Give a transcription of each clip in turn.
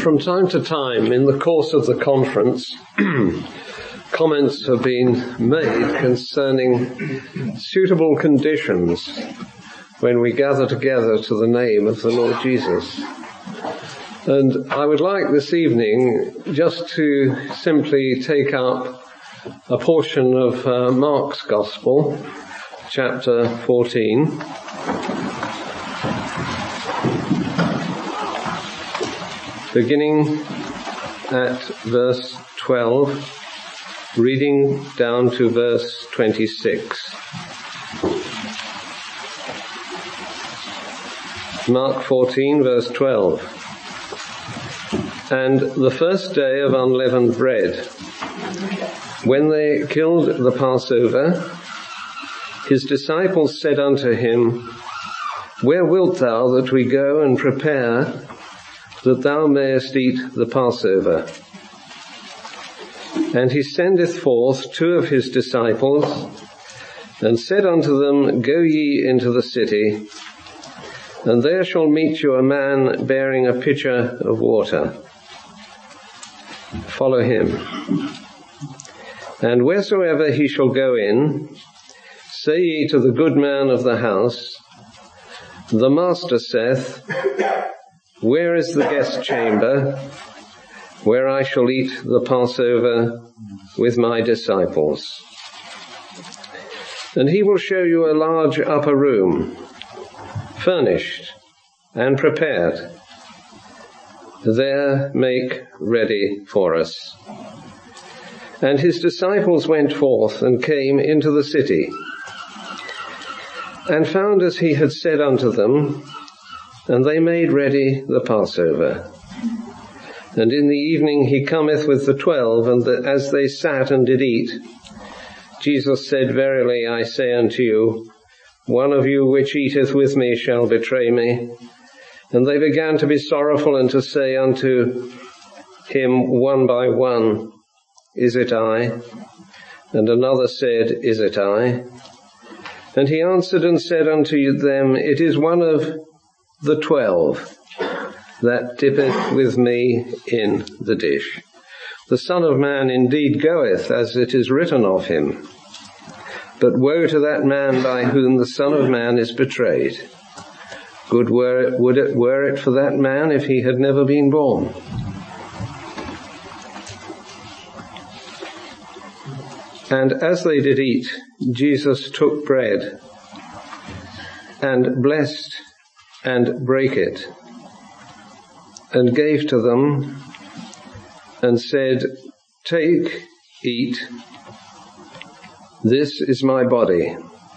From time to time in the course of the conference, comments have been made concerning suitable conditions when we gather together to the name of the Lord Jesus. And I would like this evening just to simply take up a portion of Mark's Gospel, chapter 14. Beginning at verse 12, reading down to verse 26. Mark 14, verse 12. And the first day of unleavened bread, when they killed the Passover, his disciples said unto him, Where wilt thou that we go and prepare that thou mayest eat the Passover? And he sendeth forth two of his disciples, and said unto them, Go ye into the city, and there shall meet you a man bearing a pitcher of water. Follow him. And wheresoever he shall go in, say ye to the good man of the house, The master saith, Where is the guest chamber, where I shall eat the Passover with my disciples? And he will show you a large upper room, furnished and prepared. There make ready for us. And his disciples went forth and came into the city, and found as he had said unto them, and they made ready the Passover. And in the evening he cometh with the 12, and as they sat and did eat, Jesus said, Verily I say unto you, one of you which eateth with me shall betray me. And they began to be sorrowful and to say unto him one by one, Is it I? And another said, Is it I? And he answered and said unto them, It is one of the 12 that dippeth with me in the dish. The Son of Man indeed goeth, as it is written of him. But woe to that man by whom the Son of Man is betrayed. Good were it for that man if he had never been born. And as they did eat, Jesus took bread, and blessed, and brake it, and gave to them, and said, Take, eat, this is my body.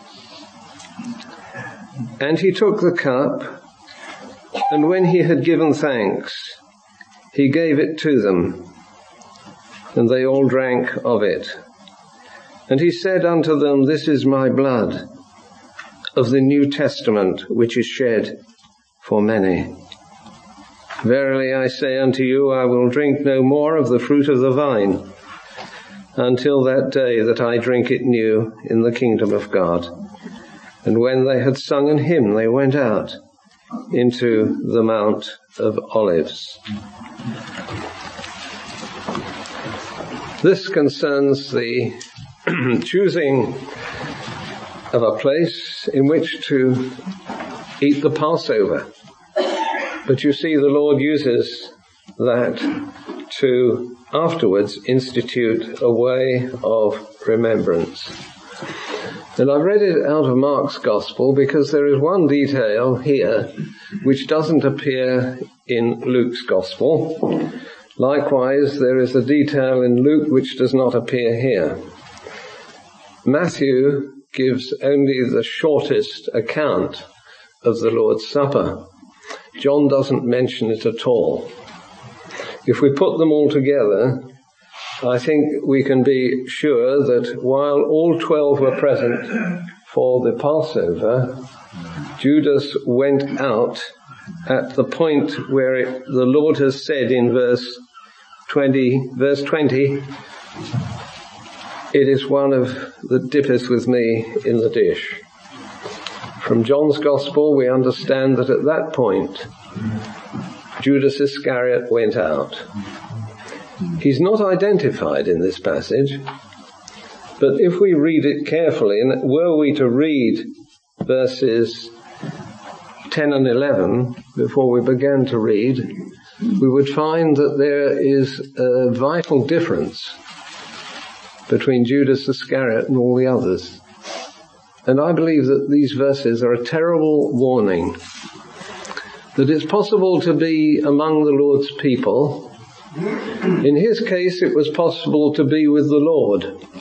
And he took the cup, and when he had given thanks, he gave it to them, and they all drank of it. And he said unto them, This is my blood of the New Testament, which is shed for many. Verily I say unto you, I will drink no more of the fruit of the vine, until that day that I drink it new in the kingdom of God. And when they had sung an hymn, they went out into the Mount of Olives. This concerns the choosing of a place in which to eat the Passover. But you see, the Lord uses that to afterwards institute a way of remembrance. And I've read it out of Mark's Gospel because there is one detail here which doesn't appear in Luke's Gospel. Likewise, there is a detail in Luke which does not appear here. Matthew gives only the shortest account of the Lord's Supper. John doesn't mention it at all. If we put them all together, I think we can be sure that while all 12 were present for the Passover, Judas went out at the point where the Lord has said in verse 20, it is one of that dippeth with me in the dish. From John's Gospel, we understand that at that point, Judas Iscariot went out. He's not identified in this passage, but if we read it carefully, and were we to read verses 10 and 11 before we began to read, we would find that there is a vital difference between Judas Iscariot and all the others. And I believe that these verses are a terrible warning that it's possible to be among the Lord's people. In his case, it was possible to be with the Lord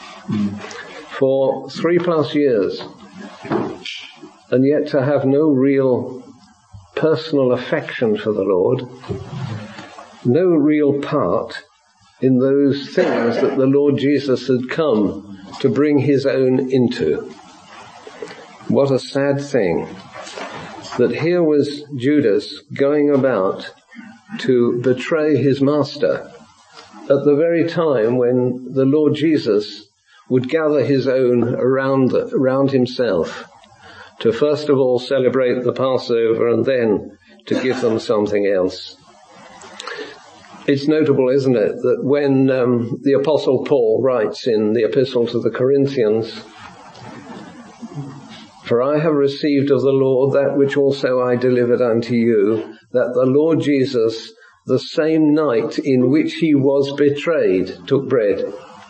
for 3+ years, and yet to have no real personal affection for the Lord, no real part in those things that the Lord Jesus had come to bring his own into. What a sad thing that here was Judas going about to betray his master at the very time when the Lord Jesus would gather his own around himself to first of all celebrate the Passover and then to give them something else. It's notable, isn't it, that when the Apostle Paul writes in the Epistle to the Corinthians, "For I have received of the Lord that which also I delivered unto you, that the Lord Jesus, the same night in which he was betrayed, took bread."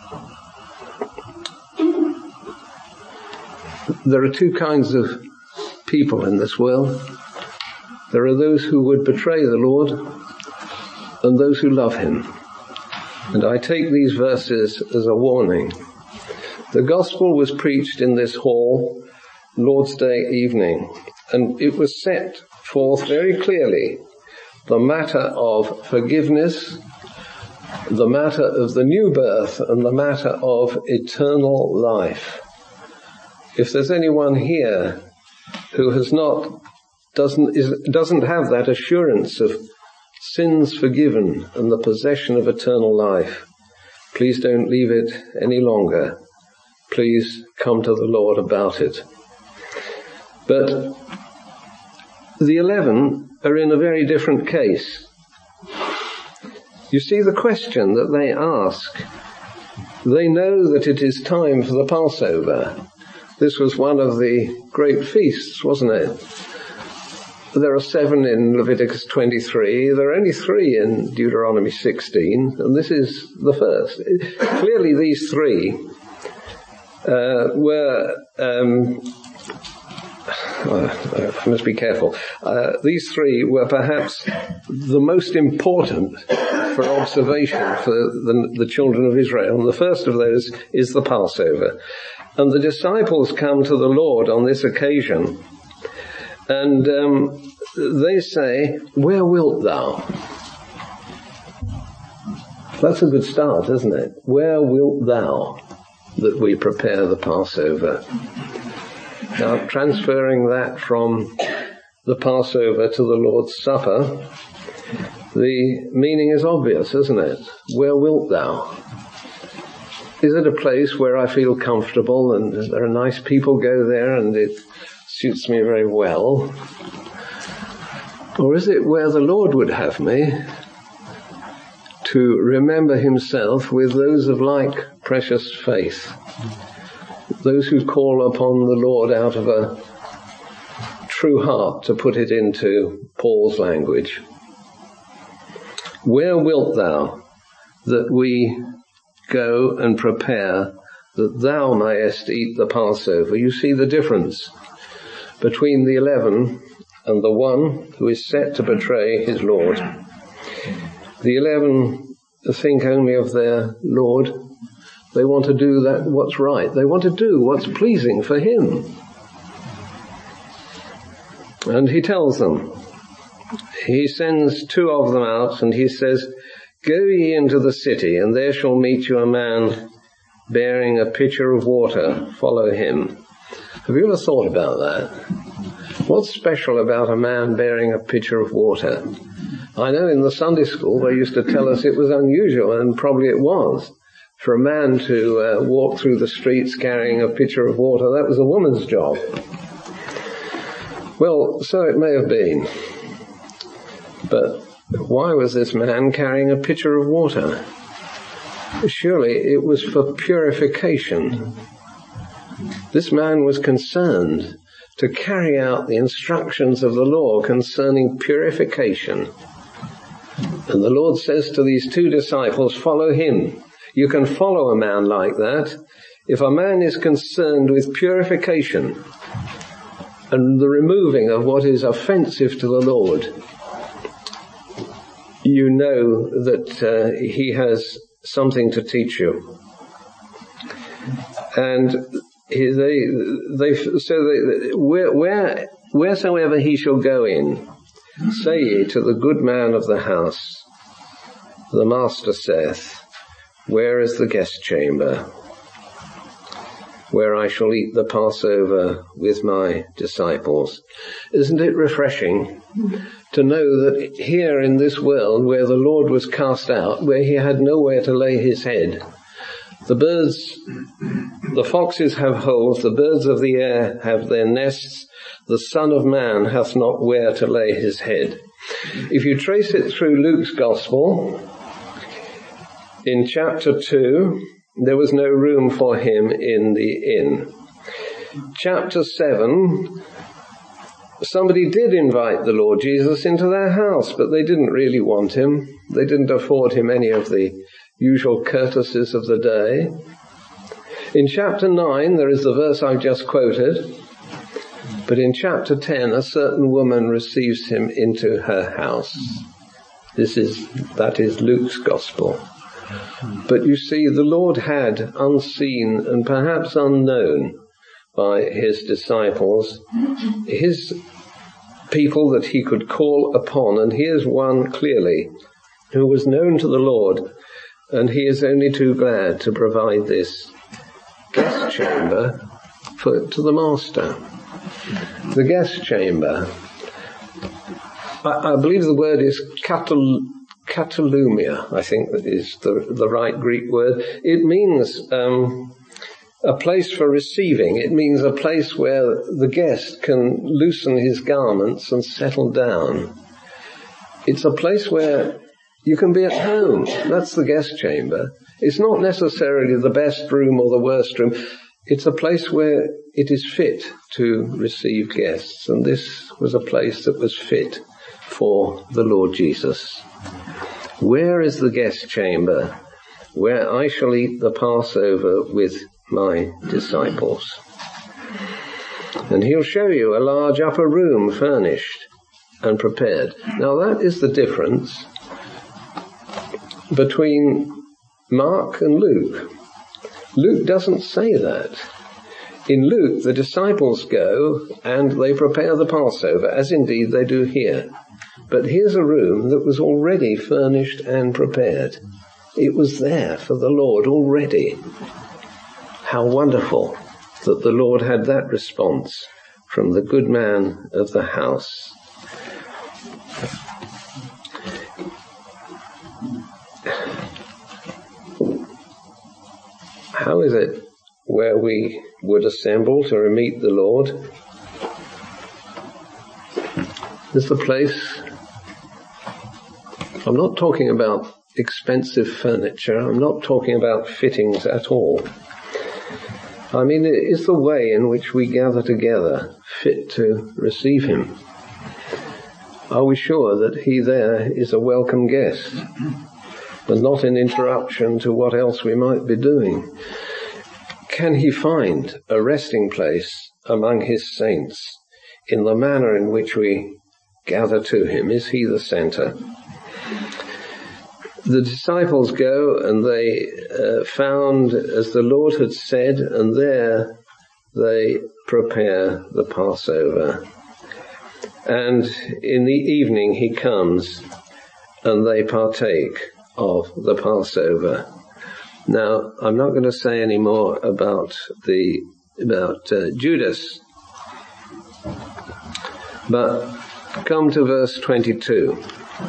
There are two kinds of people in this world. There are those who would betray the Lord and those who love him. And I take these verses as a warning. The gospel was preached in this hall Lord's Day evening, and it was set forth very clearly the matter of forgiveness, the matter of the new birth, and the matter of eternal life. If there's anyone here who doesn't have that assurance of sins forgiven and the possession of eternal life, please don't leave it any longer. Please come to the Lord about it. But the 11 are in a very different case. You see the question that they ask. They know that it is time for the Passover. This was one of the great feasts, wasn't it? There are 7 in Leviticus 23. There are only 3 in Deuteronomy 16, and this is the first. Clearly these 3 were... I must be careful. These 3 were perhaps the most important for observation for the children of Israel. And the first of those is the Passover. And the disciples come to the Lord on this occasion, and they say, "Where wilt thou?" That's a good start, isn't it? Where wilt thou that we prepare the Passover? Now, transferring that from the Passover to the Lord's Supper, the meaning is obvious, isn't it? Where wilt thou? Is it a place where I feel comfortable and there are nice people go there and it suits me very well? Or is it where the Lord would have me to remember himself with those of like precious faith? Those who call upon the Lord out of a true heart, to put it into Paul's language. Where wilt thou that we go and prepare that thou mayest eat the Passover? You see the difference between the 11 and the one who is set to betray his Lord. The 11 think only of their Lord. They want to do what's right. They want to do what's pleasing for him. And he tells them, he sends 2 of them out and he says, "Go ye into the city, and there shall meet you a man bearing a pitcher of water. Follow him." Have you ever thought about that? What's special about a man bearing a pitcher of water? I know in the Sunday school they used to tell us it was unusual, and probably it was, for a man to walk through the streets carrying a pitcher of water. That was a woman's job. Well, so it may have been. But Why was this man carrying a pitcher of water? Surely it was for purification. This man was concerned to carry out the instructions of the law concerning purification. And the Lord says to these two disciples, follow him. You can follow a man like that if a man is concerned with purification and the removing of what is offensive to the Lord. You know that he has something to teach you. And wheresoever he shall go in, say ye to the good man of the house, the master saith, where is the guest chamber, where I shall eat the Passover with my disciples? Isn't it refreshing to know that here in this world where the Lord was cast out, where he had nowhere to lay his head, the birds, the foxes have holes, the birds of the air have their nests, the Son of Man hath not where to lay his head. If you trace it through Luke's Gospel, in chapter 2, there was no room for him in the inn. Chapter 7, somebody did invite the Lord Jesus into their house, but they didn't really want him. They didn't afford him any of the usual courtesies of the day. In chapter 9, there is the verse I've just quoted. But in chapter 10, a certain woman receives him into her house. That is Luke's Gospel. But you see, the Lord had, unseen and perhaps unknown by his disciples, his people that he could call upon. And here's one clearly who was known to the Lord, and he is only too glad to provide this guest chamber to the master. The guest chamber. I believe the word is katalumia, I think that is the right Greek word. It means a place for receiving. It means a place where the guest can loosen his garments and settle down. It's a place where you can be at home. That's the guest chamber. It's not necessarily the best room or the worst room. It's a place where it is fit to receive guests. And this was a place that was fit for the Lord Jesus. Where is the guest chamber where I shall eat the Passover with my disciples? And he'll show you a large upper room furnished and prepared. Now that is the difference between Mark and Luke. Luke doesn't say that. In Luke, the disciples go and they prepare the Passover, as indeed they do here. But here's a room that was already furnished and prepared. It was there for the Lord already. How wonderful that the Lord had that response from the good man of the house. How is it where we would assemble to meet the Lord? Is the place. I'm not talking about expensive furniture. I'm not talking about fittings at all. I mean, it is the way in which we gather together fit to receive him. Are we sure that he there is a welcome guest and not an interruption to what else we might be doing? Can he find a resting place among his saints in the manner in which we gather to him? Is he the center? The disciples go and they found as the Lord had said, and there they prepare the Passover. And in the evening he comes and they partake of the Passover. Now, I'm not going to say any more about Judas, but come to verse 22.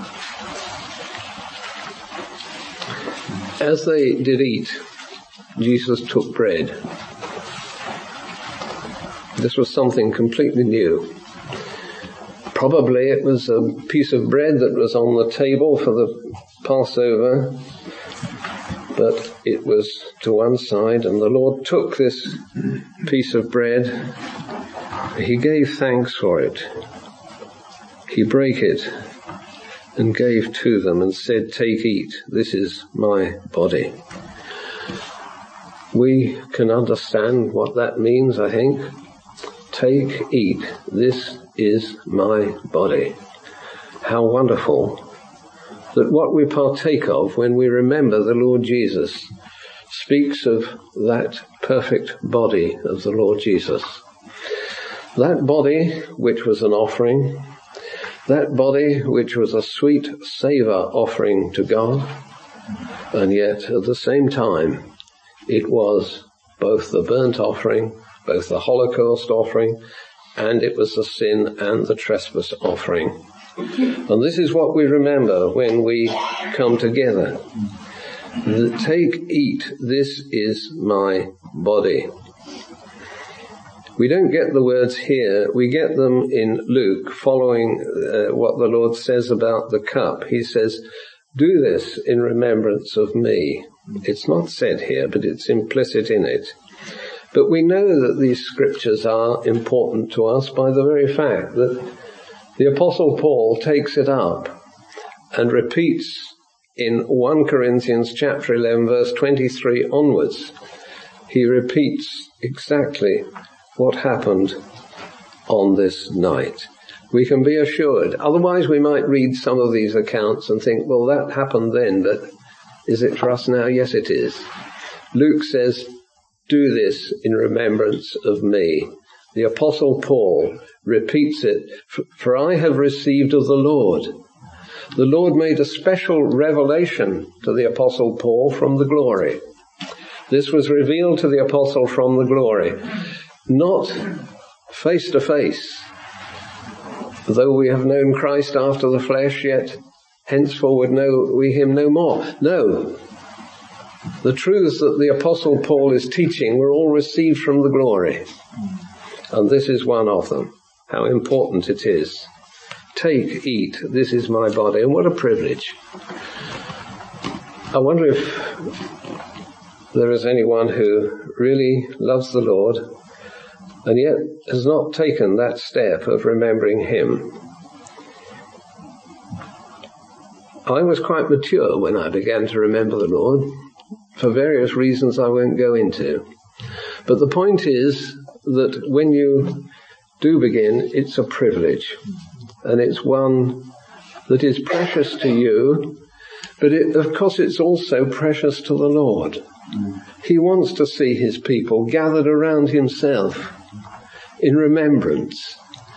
As they did eat, Jesus took bread. This was something completely new. Probably it was a piece of bread that was on the table for the Passover, but it was to one side, and the Lord took this piece of bread. He gave thanks for it. He brake it and gave to them and said, "Take, eat, this is my body." We can understand what that means, I think. Take, eat, this is my body. How wonderful that what we partake of when we remember the Lord Jesus speaks of that perfect body of the Lord Jesus. That body which was an offering, that body which was a sweet savour offering to God, and yet at the same time it was both the burnt offering, both the Holocaust offering, and it was the sin and the trespass offering. And this is what we remember when we come together. Take, eat, this is my body. We don't get the words here, we get them in Luke, following what the Lord says about the cup. He says, "Do this in remembrance of me." It's not said here, but it's implicit in it. But we know that these scriptures are important to us by the very fact that the Apostle Paul takes it up and repeats in 1 Corinthians chapter 11, verse 23 onwards. He repeats exactly what happened on this night. We can be assured. Otherwise we might read some of these accounts and think, well, that happened then, but is it for us now? Yes, it is. Luke says, "Do this in remembrance of me." The Apostle Paul repeats it, "For I have received of the Lord." The Lord made a special revelation to the Apostle Paul from the glory. This was revealed to the Apostle from the glory, not face to face. Though we have known Christ after the flesh, yet henceforward know we him no more. No. The truths that the Apostle Paul is teaching were all received from the glory. And this is one of them. How important it is. Take, eat, this is my body. And what a privilege. I wonder if there is anyone who really loves the Lord and yet has not taken that step of remembering him. I was quite mature when I began to remember the Lord, for various reasons I won't go into. But the point is that when you do begin, it's a privilege. And it's one that is precious to you, but of course it's also precious to the Lord. He wants to see his people gathered around himself in remembrance.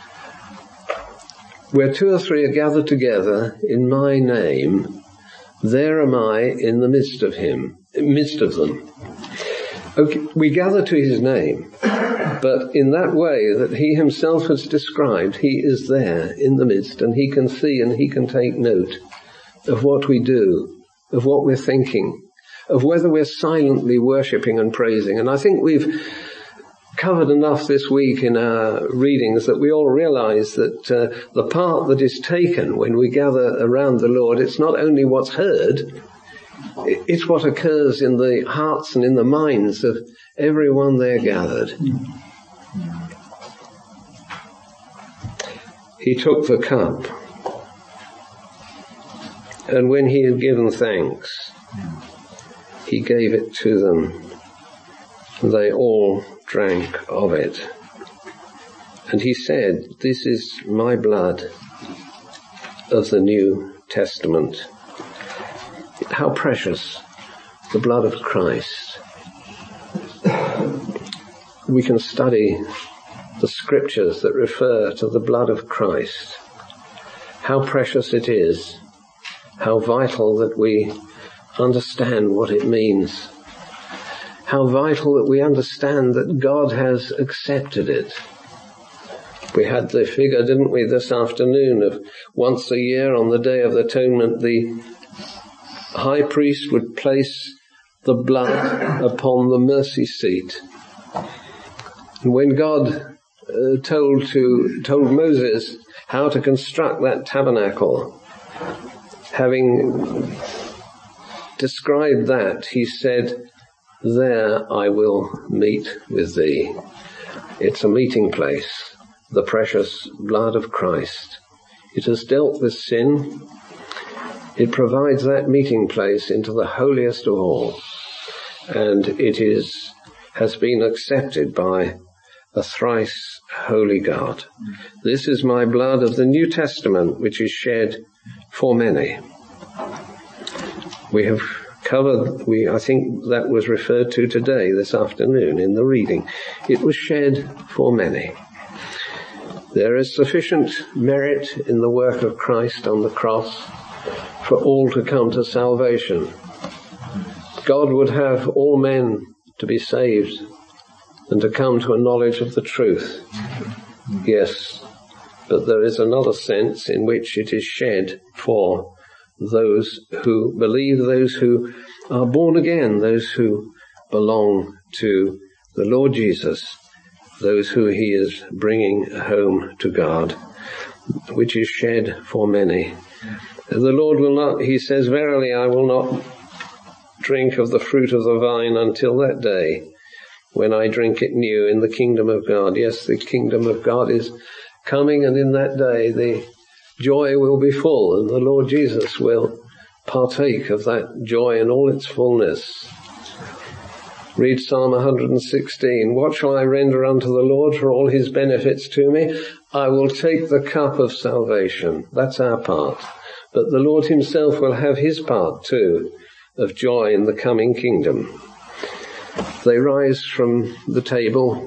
Where 2 or 3 are gathered together in my name, there am I in the midst of them. Okay, we gather to his name, but in that way that he himself has described, he is there in the midst, and he can see and he can take note of what we do, of what we're thinking, of whether we're silently worshipping and praising. And I think we've covered enough this week in our readings that we all realize that the part that is taken when we gather around the Lord, it's not only what's heard, it's what occurs in the hearts and in the minds of everyone there gathered. He took the cup, and when he had given thanks, he gave it to them. They all drank of it. And he said, "This is my blood of the New Testament." How precious the blood of Christ. We can study the scriptures that refer to the blood of Christ. How precious it is. How vital that we understand what it means. How vital that we understand that God has accepted it. We had the figure, didn't we, this afternoon, of once a year on the Day of Atonement, the high priest would place the blood upon the mercy seat. And when God told Moses how to construct that tabernacle. Having described that, he said, "There I will meet with thee." It's a meeting place, the precious blood of Christ. It has dealt with sin. It provides that meeting place into the holiest of all. And it has been accepted by a thrice holy God. This is my blood of the New Testament, which is shed for many. We have covered, I think that was referred to today, this afternoon, in the reading. It was shed for many. There is sufficient merit in the work of Christ on the cross for all to come to salvation. God would have all men to be saved and to come to a knowledge of the truth. Yes, but there is another sense in which it is shed for those who believe, those who are born again, those who belong to the Lord Jesus, those who he is bringing home to God, which is shed for many. The Lord will not, he says, "Verily I will not drink of the fruit of the vine until that day when I drink it new in the kingdom of God." Yes, the kingdom of God is coming, and in that day the joy will be full, and the Lord Jesus will partake of that joy in all its fullness. Read Psalm 116. "What shall I render unto the Lord for all his benefits to me? I will take the cup of salvation." That's our part. But the Lord himself will have his part too, of joy in the coming kingdom. They rise from the table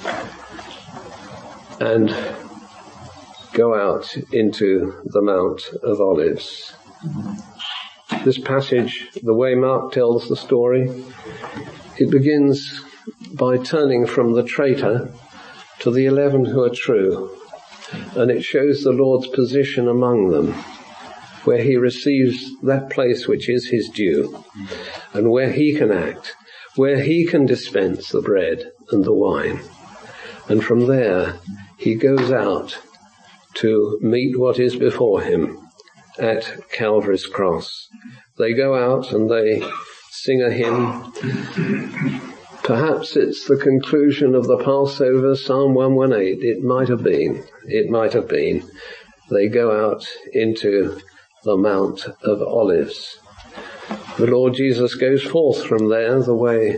and go out into the Mount of Olives. This passage, the way Mark tells the story, it begins by turning from the traitor to the 11 who are true, and it shows the Lord's position among them, where he receives that place which is his due, and where he can act, where he can dispense the bread and the wine. And from there, he goes out to meet what is before him at Calvary's cross. They go out and they sing a hymn. Perhaps it's the conclusion of the Passover, Psalm 118. It might have been. They go out into the Mount of Olives. The Lord Jesus goes forth from there the way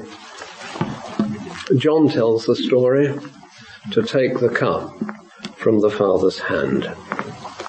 John tells the story, to take the cup from the Father's hand.